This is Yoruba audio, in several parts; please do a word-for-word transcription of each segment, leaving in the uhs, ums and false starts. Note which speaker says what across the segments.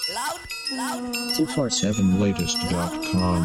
Speaker 1: two four seven latest dot com.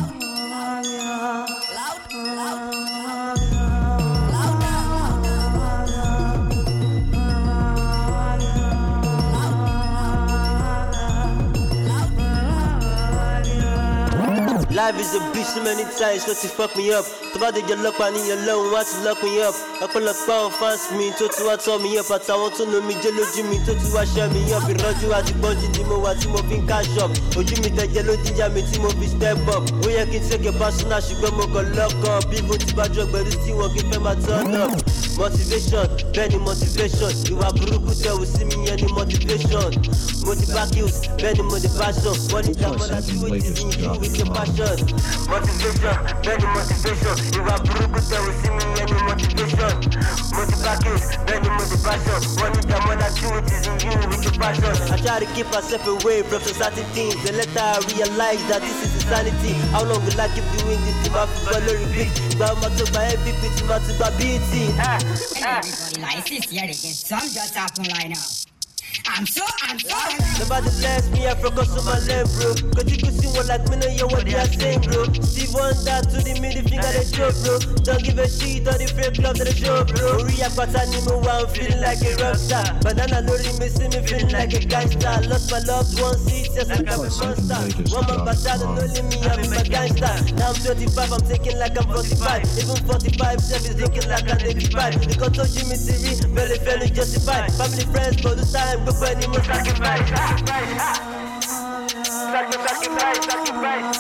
Speaker 2: Life is a bitch so many times, so to fuck me up. To bá dé jẹ lọ́pàá níyàn lọ́hùn wá ti lock me up. Ọ̀pọ̀lọpọ̀ àwọn fans mi tó ti wá tọ́ mi up. Àtàwọn tó nu mi jẹ́ lójú mi tó ti wá ṣẹ́ mi up. Ìrọ́jú àti gbọ́njú ni mo wà tí mo fi ń cash up. Ojú mi tẹ̀jẹ̀ ló jíjà mi tí mo fi step up. Ó yẹ kí n take a personal ṣùgbọ́n mo kàn lock up. Bíbo ti bá jọ gbẹ̀rú sí wọn kí n fẹ́ máa turn up. Motivation, bẹ́ẹ̀ ni motivation. Ìwà burúkú tẹ̀ ò sí mi yẹn ni motivation. Mo ti back heels, bẹ́ẹ̀ ni mo ti passion. Wọ́n ní jàmọ́lá tí ó ti sin you with your passion. Motivation, bẹ́ẹ̀ ni motivation. Ìwà burúkú tẹ̀ ò sí mi yẹn ni motivation. Mo ti back heels, bẹ́ẹ̀ ni mo ti passion. Wọ́n ní jàmọ́lá tí ó ti sin you with your passion. I try to keep myself away from society things. And later I realize that this is insanity. How long will I keep doing this till my football repeat? Gba ọmọ tó gba M V P tí ma tún gba B T.
Speaker 3: Everybody likes this here again. Some just happen right now. I'm so, I'm so
Speaker 2: Nobody bless me, I focus on my left, bro. Cause you can see one like me, know you what they are saying, bro. Steve Wonder to the middle finger, they show, bro. Don't give a shit on the fake love that they show, bro. Ria Patanimo, I'm feeling like a rock star. Banana Lori, me see me feeling like a gangster. Lost my loved one, see, just like I'm a monster. One man battle, only me, I'm a gangster. Now I'm twenty-five, I'm taking like I'm forty-five. Even forty-five, Chef is looking like I'm eighty-five. Because of Jimmy Siri, very, very justified. Family, friends, for the time. Go for any more sacrifice, sacrifice, sacrifice, sacrifice,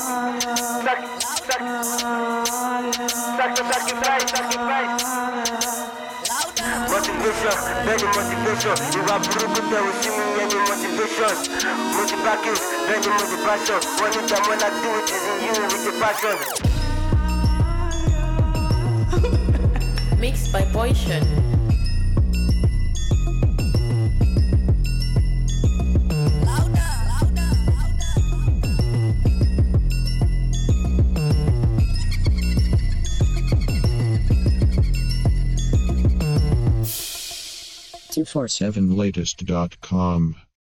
Speaker 2: sacrifice, sacrifice. Motivation, very motivation. Ìwà burúkú tẹ̀ ò sí mi yẹn ni motivation. Motivation, very motivation. Wọ́n ní jàmọ́lá do it is in you with your passion.
Speaker 4: Mixed by Boytion.
Speaker 1: two four seven latest dot com